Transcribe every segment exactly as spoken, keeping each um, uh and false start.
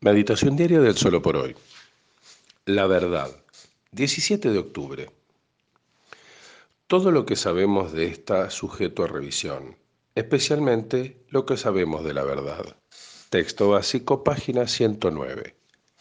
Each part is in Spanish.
Meditación diaria del Solo por Hoy. La verdad. diecisiete de octubre. Todo lo que sabemos de está sujeto a revisión, especialmente lo que sabemos de la verdad. Texto básico, página ciento nueve.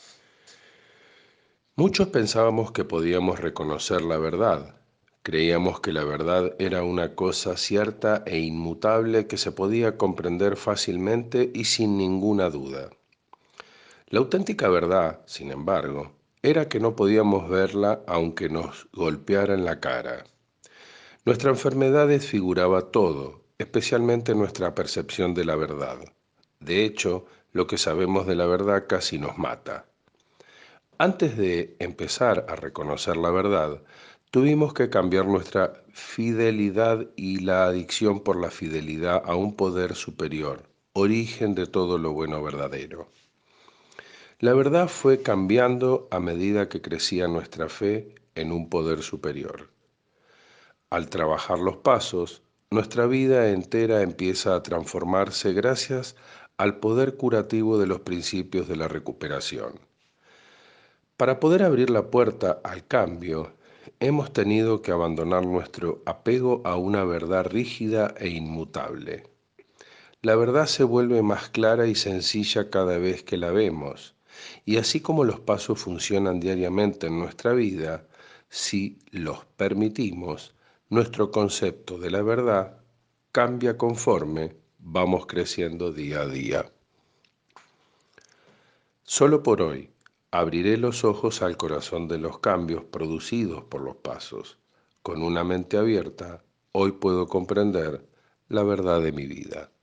Muchos pensábamos que podíamos reconocer la verdad. Creíamos que la verdad era una cosa cierta e inmutable que se podía comprender fácilmente y sin ninguna duda. La auténtica verdad, sin embargo, era que no podíamos verla aunque nos golpeara en la cara. Nuestra enfermedad desfiguraba todo, especialmente nuestra percepción de la verdad. De hecho, lo que sabemos de la verdad casi nos mata. Antes de empezar a reconocer la verdad, tuvimos que cambiar nuestra fidelidad y la adicción por la fidelidad a un poder superior, origen de todo lo bueno verdadero. La verdad fue cambiando a medida que crecía nuestra fe en un poder superior. Al trabajar los pasos, nuestra vida entera empieza a transformarse gracias al poder curativo de los principios de la recuperación. Para poder abrir la puerta al cambio, hemos tenido que abandonar nuestro apego a una verdad rígida e inmutable. La verdad se vuelve más clara y sencilla cada vez que la vemos. Y así como los pasos funcionan diariamente en nuestra vida, si los permitimos, nuestro concepto de la verdad cambia conforme vamos creciendo día a día. Solo por hoy, abriré los ojos al corazón de los cambios producidos por los pasos. Con una mente abierta, hoy puedo comprender la verdad de mi vida.